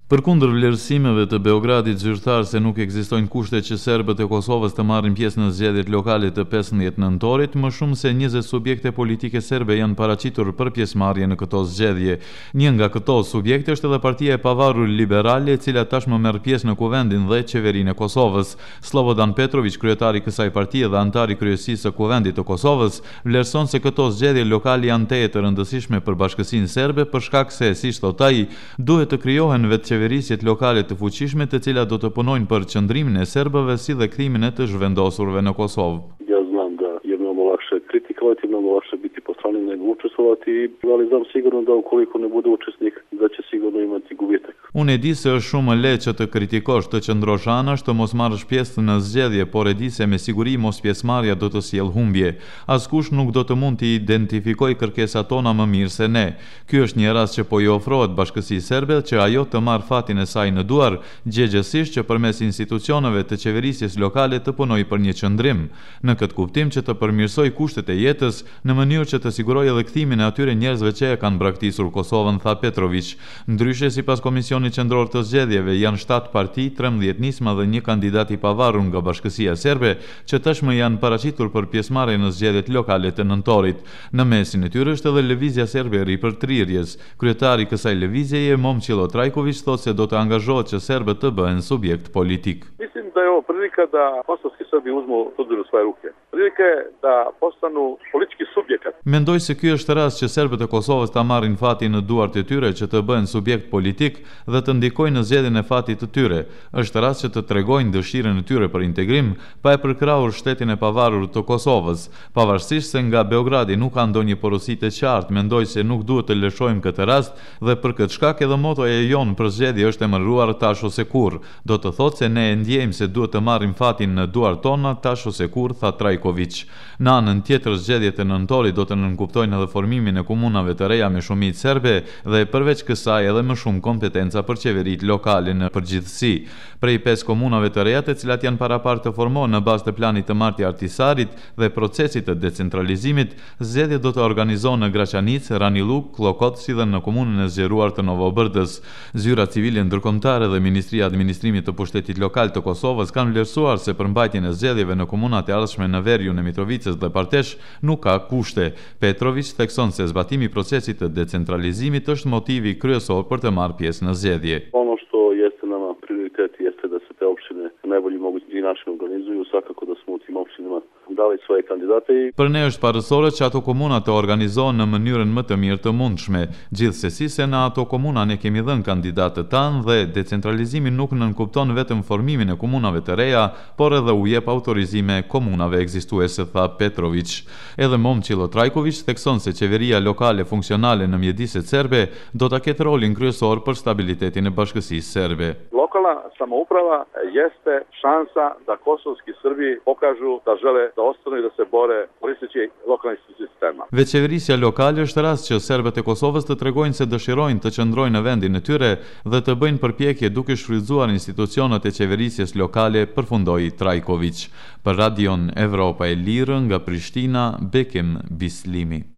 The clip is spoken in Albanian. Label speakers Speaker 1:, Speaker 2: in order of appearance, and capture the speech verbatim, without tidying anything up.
Speaker 1: Përkundër vlerësimeve të Beogradit zyrtar se nuk ekzistojnë kushte që serbët e Kosovës të marrin pjesë në zgjedhjet lokale të pesëmbëdhjetë nëntorit, më shumë se njëzet subjekte politike serbe janë paraqitur për pjesëmarrje në këto zgjedhje. Një nga këto subjekte është edhe Partia e Pavarur Liberale, e cila tashmë merr pjesë në Kuvendin dhe Qeverinë e Kosovës. Slobodan Petrović, kryetari i kësaj partie dhe antar i kryesisë së Kuvendit të Kosovës, vlerëson se këto zgjedhje lokale janë teje të rëndësishme për bashkësinë serbe për shkak se, siç thot ai, duhet të krijohen vetë qeverisjet lokale të fuqishme të cilat do të punojnë për qëndrimin e serbëve si dhe kthimin e të zhvendosurve në Kosovë.
Speaker 2: Ja znam da je mnogo lakše kritikovati, mnogo lakše biti po strani nego učestvovati, ali znam sigurno da ukoliko ne bude učesnik da će sigurno imati gubitak.
Speaker 1: Unë e di se është shumë e lehtë që të kritikosh, të qëndrosh anash, të mos marrësh pjesë në zgjedhje, por e di se me siguri mos pjesëmarrja do të sjellë humbje. Askush nuk do të mund të identifikojë kërkesat tona më mirë se ne. Ky është një rast që po i ofrohet bashkësisë serbe që ajo të marrë fatin e saj në duar, gjegjësisht që përmes institucioneve të qeverisjes lokale të punojë për një qëndrim, në këtë kuptim që të përmirësoj kushtet e jetës në mënyrë që të sigurojë edhe kthimin e atyre njerëzve që e kanë braktisur Kosovën, tha Petrović. Ndryshe, sipas Komisionit Qendror të Zgjedhjeve, janë shtatë parti, trembëdhjetë nisma dhe një kandidat i pavarur nga Bashkësia Serbe, që tashmë janë paraqitur për pjesëmarrje në zgjedhjet lokale të nëntorit. Në mesin e tyre është edhe Lëvizja Serbe e Ripërtrirjes. Kryetari i kësaj lëvizjeje, Momčilo Trajković, thotë se do të angazhohet që serbët të bëhen subjekt politik.
Speaker 2: Mislim da je ovo prilika da kosovski Srbi uzmu sudbinu u svoje ruke. Prilika je da postanu politički subjekat.
Speaker 1: Mendoj se ky është rast që serbët e Kosovës ta marrin fatin në duart e tyre që të bëhen subjekt politik dhe të ndikojnë në zgjedhjen e fatit të tyre. Është rast që të tregojnë dëshirën e tyre për integrim, pa e përkrahur shtetin e pavarur të Kosovës. Pavarësisht se nga Beogradi nuk ka ndonjë porosi të qartë, mendoj se nuk duhet të lëshojmë këtë rast dhe për këtë shkak edhe motoja jonë për zgjedhje është emëruar tash ose kurrë. Do të thotë se ne e ndjejmë se duhet të marrim fatin në duart tona tash ose kurrë, tha Trajković. Në anën tjetër, zgjedhjet e nëntorit do të nënkuptojnë edhe formimin e komunave të reja me shumicë serbe dhe përveç kësaj edhe më shumë kompetenca për qeveritë lokale në përgjithësi. Prej pesë komunave të reja, të cilat janë paraparë të formohen në bazë të planit të Marti Artisarit dhe procesit të decentralizimit, zgjedhjet do të organizohen në Graçanic, Raniluk, Klokot si dhe në komunën e zgjeruar të Novobërdës. Zyra civile ndërkombëtare dhe Ministria e Administrimit të Pushtetit Lokal të Kosovës kanë vlerësuar se përmbajtjen e zgjedhjeve në komunat e ardhshme në Verjun e Mitrovicës dhe Partesh nuk ka kushte. Petrović thekson se zbatimi i procesit të decentralizimit është motivi kryesor për të marrë pjesë në zgjedhje.
Speaker 2: Ono što jeste nama prioritet jeste da se te opštine na najbolji mogući način organizuju, svakako da smo u tim opštinama dali svoje kandidate.
Speaker 1: Për ne është parësore që ato komuna të organizohen në mënyrën më të mirë të mundshme, gjithsesi se në ato komuna ne kemi dhënë kandidatët tanë dhe decentralizimi nuk nënkupton vetëm formimin e komunave të reja, por edhe u jep autorizime komunave ekzistuese, tha Petrović. Edhe Momčilo Trajković thekson se qeveria lokale funksionale në mjediset serbe do ta ketë rolin kryesor për stabilitetin e bashkësisë serbe.
Speaker 2: Lokalna samouprava jeste šansa da kosovski Srbi pokažu da žele da ostanu i da se bore koristeći lokalni sistema.
Speaker 1: Veçeverisja lokale është rast që serbët e Kosovës të tregojnë se dëshirojnë të qëndrojnë në vendin e tyre dhe të bëjnë përpjekje duke shfrytzuar institucionet e qeverisjes lokale, përfundoi Trajković. Për Radion Evropa e Lirë nga Prishtina, Bekim Bislimi.